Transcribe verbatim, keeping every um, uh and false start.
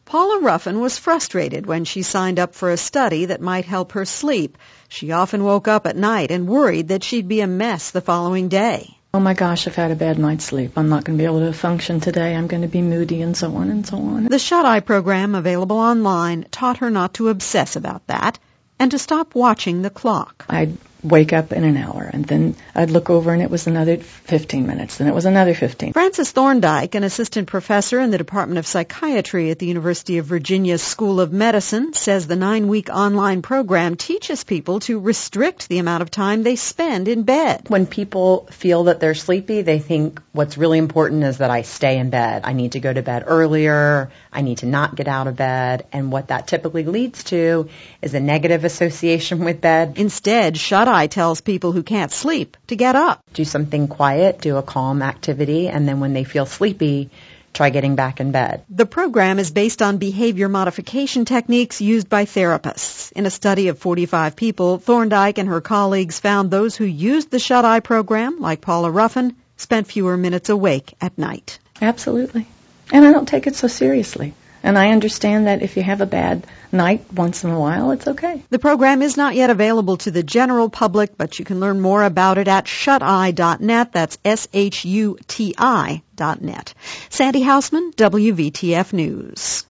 Paula Ruffin was frustrated when she signed up for a study that might help her sleep. She often woke up at night and worried that she'd be a mess the following day. Oh my gosh, I've had a bad night's sleep. I'm not going to be able to function today. I'm going to be moody and so on and so on. The Shut-Eye program, available online, taught her not to obsess about that and to stop watching the clock. I'd wake up in an hour, and then I'd look over and it was another fifteen minutes, then it was another fifteen. Frances Thorndike, an assistant professor in the Department of Psychiatry at the University of Virginia School of Medicine, says the nine-week online program teaches people to restrict the amount of time they spend in bed. When people feel that they're sleepy, they think what's really important is that I stay in bed. I need to go to bed earlier. I need to not get out of bed. And what that typically leads to is a negative association with bed. Instead, Shut-Eye tells people who can't sleep to get up. Do something quiet, do a calm activity, and then when they feel sleepy, try getting back in bed. The program is based on behavior modification techniques used by therapists. In a study of forty-five people, Thorndike and her colleagues found those who used the Shut-Eye program, like Paula Ruffin, spent fewer minutes awake at night. Absolutely. And I don't take it so seriously. And I understand that if you have a bad night once in a while, it's okay. The program is not yet available to the general public, but you can learn more about it at shut eye dot net. That's S H U T I dot net. Sandy Hausman, W V T F News.